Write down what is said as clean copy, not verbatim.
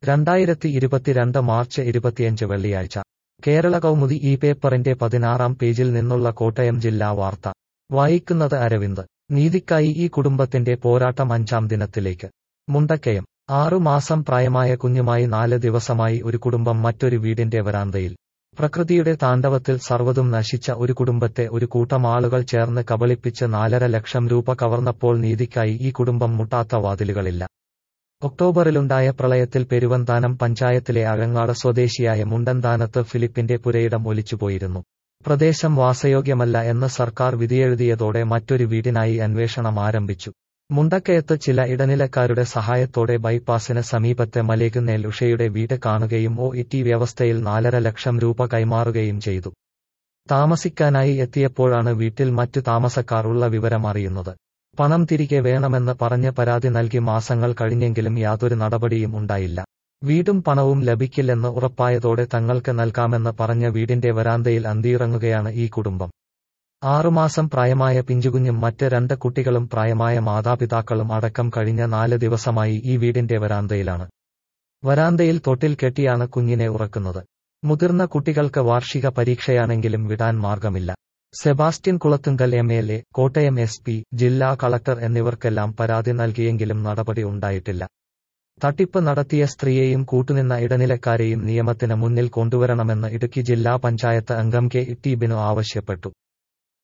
2022 March 25 വെള്ളിയാഴ്ച കേരള കൗമുദി ഈ പേപ്പറിന്റെ 16-ാം പേജിൽ നിന്നുള്ള കോട്ടയം ജില്ലാ വാർത്ത വായിക്കുന്നത് അരവിന്ദ്. നീതിക്കായി ഈ കുടുംബത്തിന്റെ പോരാട്ടം 5-ാം ദിനത്തിലേക്ക്. മുണ്ടക്കയം 6 മാസം പ്രായമായ കുഞ്ഞുമായി 4 ദിവസമായി ഒരു കുടുംബം മറ്റൊരു വീടിന്റെ വരാന്തയിൽ. പ്രകൃതിയുടെ താണ്ഡവത്തിൽ സർവ്വതും നശിച്ച ഒരു കുടുംബത്തെ ഒരു കൂട്ടം ആളുകൾ ചേർന്ന് കബളിപ്പിച്ച് 4.5 ലക്ഷം രൂപ കവർന്നപ്പോൾ നീതിക്കായി ഈ കുടുംബം മുട്ടാത്ത വാതിലുകളില്ല. ഒക്ടോബറിലുണ്ടായ പ്രളയത്തിൽ പെരുവന്താനം പഞ്ചായത്തിലെ അഴങ്ങാട് സ്വദേശിയായ മുണ്ടന്താനത്ത് ഫിലിപ്പിന്റെ പുരയിടം ഒലിച്ചുപോയിരുന്നു. പ്രദേശം വാസയോഗ്യമല്ല എന്ന് സർക്കാർ വിധിയെഴുതിയതോടെ മറ്റൊരു വീടിനായി അന്വേഷണം ആരംഭിച്ചു. മുണ്ടക്കയത്ത് ചില ഇടനിലക്കാരുടെ സഹായത്തോടെ ബൈപ്പാസിന് സമീപത്തെ മലേകുന്നേൽ ഉഷയുടെ വീട് കാണുകയും OET വ്യവസ്ഥയിൽ 4.5 ലക്ഷം രൂപ കൈമാറുകയും ചെയ്തു. താമസിക്കാനായി എത്തിയപ്പോഴാണ് വീട്ടിൽ മറ്റു താമസക്കാർ ഉള്ള വിവരം അറിയുന്നത്. പണം തിരികെ വേണമെന്ന് പറഞ്ഞ് പരാതി നൽകി മാസങ്ങൾ കഴിഞ്ഞെങ്കിലും യാതൊരു നടപടിയും ഉണ്ടായില്ല. വീടും പണവും ലഭിക്കില്ലെന്ന് ഉറപ്പായതോടെ തങ്ങൾക്ക് നൽകാമെന്ന് പറഞ്ഞ വീടിന്റെ വരാന്തയിൽ അന്തിയിറങ്ങുകയാണ് ഈ കുടുംബം. 6 മാസം പ്രായമായ പിഞ്ചുകുഞ്ഞും മറ്റ് 2 കുട്ടികളും പ്രായമായ മാതാപിതാക്കളും അടക്കം കഴിഞ്ഞ 4 ദിവസമായി ഈ വീടിന്റെ വരാന്തയിലാണ്. വരാന്തയിൽ തൊട്ടിൽ കെട്ടിയാണ് കുഞ്ഞിനെ ഉറക്കുന്നത്. മുതിർന്ന കുട്ടികൾക്ക് വാർഷിക പരീക്ഷയാണെങ്കിലും വിടാൻ മാർഗമില്ല. സെബാസ്റ്റ്യൻ കുളത്തുങ്കൽ MLA, കോട്ടയം SP, ജില്ലാ കളക്ടർ എന്നിവർക്കെല്ലാം പരാതി നൽകിയെങ്കിലും നടപടി ഉണ്ടായിട്ടില്ല. തട്ടിപ്പ് നടത്തിയ സ്ത്രീയെയും കൂട്ടുനിന്ന ഇടനിലക്കാരെയും നിയമത്തിന് മുന്നിൽ കൊണ്ടുവരണമെന്ന് ഇടുക്കി ജില്ലാ പഞ്ചായത്ത് അംഗം KT ബിനു ആവശ്യപ്പെട്ടു.